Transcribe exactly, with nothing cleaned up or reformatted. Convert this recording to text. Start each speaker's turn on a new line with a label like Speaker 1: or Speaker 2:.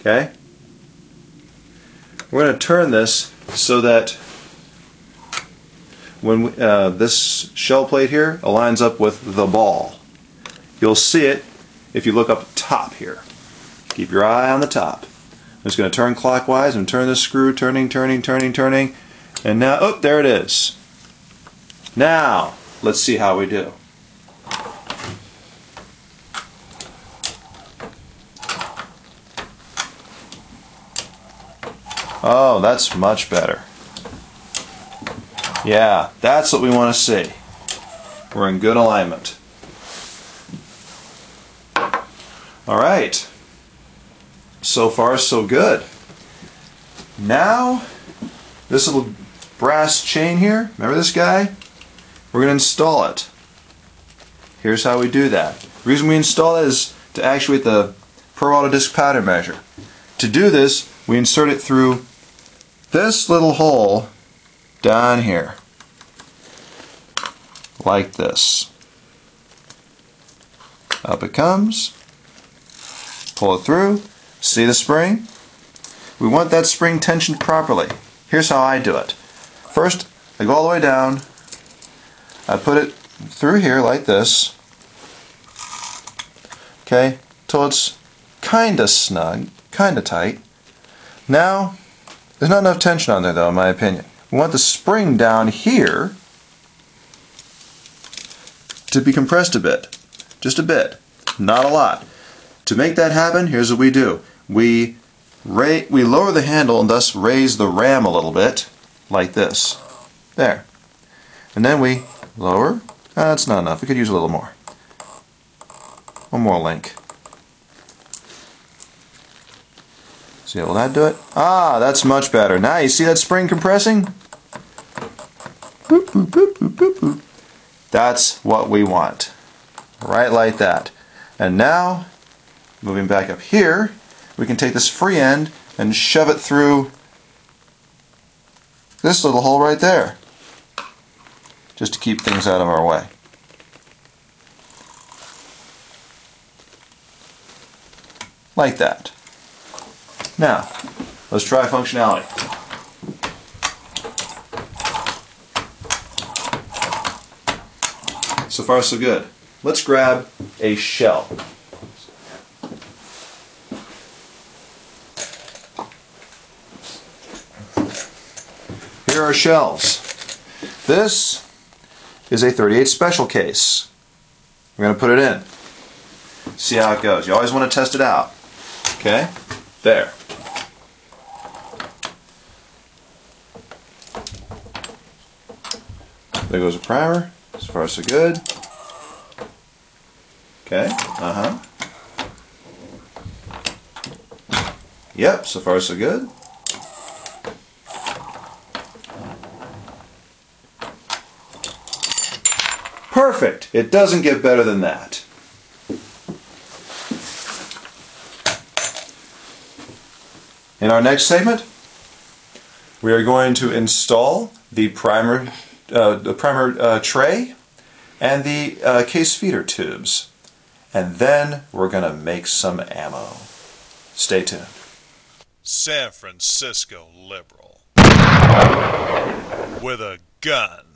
Speaker 1: Okay? We're going to turn this so that when we, uh, this shell plate here aligns up with the ball. You'll see it if you look up top here. Keep your eye on the top. I'm just going to turn clockwise and turn this screw, turning, turning, turning, turning, and now, oh, there it is. Now, let's see how we do. Oh, that's much better. Yeah, that's what we want to see. We're in good alignment. Alright. So far, so good. Now, this little brass chain here, remember this guy? We're going to install it. Here's how we do that. The reason we install it is to actuate the Pro Auto Disc pattern measure. To do this, we insert it through this little hole down here, like this. Up it comes, pull it through, see the spring? We want that spring tensioned properly. Here's how I do it. First, I go all the way down, I put it through here like this, okay, till it's kinda snug, kinda tight. Now, there's not enough tension on there though, in my opinion. We want the spring down here to be compressed a bit. Just a bit. Not a lot. To make that happen, here's what we do. We, ra we lower the handle and thus raise the ram a little bit, like this. There. And then we lower. Ah, that's not enough. We could use a little more. One more link. See, will that do it? Ah, that's much better. Now you see that spring compressing? Boop, boop, boop, boop, boop, boop. That's what we want. Right like that. And now, moving back up here, we can take this free end and shove it through this little hole right there. Just to keep things out of our way. Like that. Now, let's try functionality. So far, so good. Let's grab a shell. Here are shells. This is a thirty-eight special case. We're going to put it in. See how it goes. You always want to test it out. Okay? There. There goes a primer. So far, so good. Okay. Uh-huh. Yep, so far, so good. Perfect. It doesn't get better than that. In our next segment, we are going to install the primer, uh, the primer uh, tray and the uh, case feeder tubes. And then we're going to make some ammo. Stay tuned.
Speaker 2: San Francisco liberal with a gun.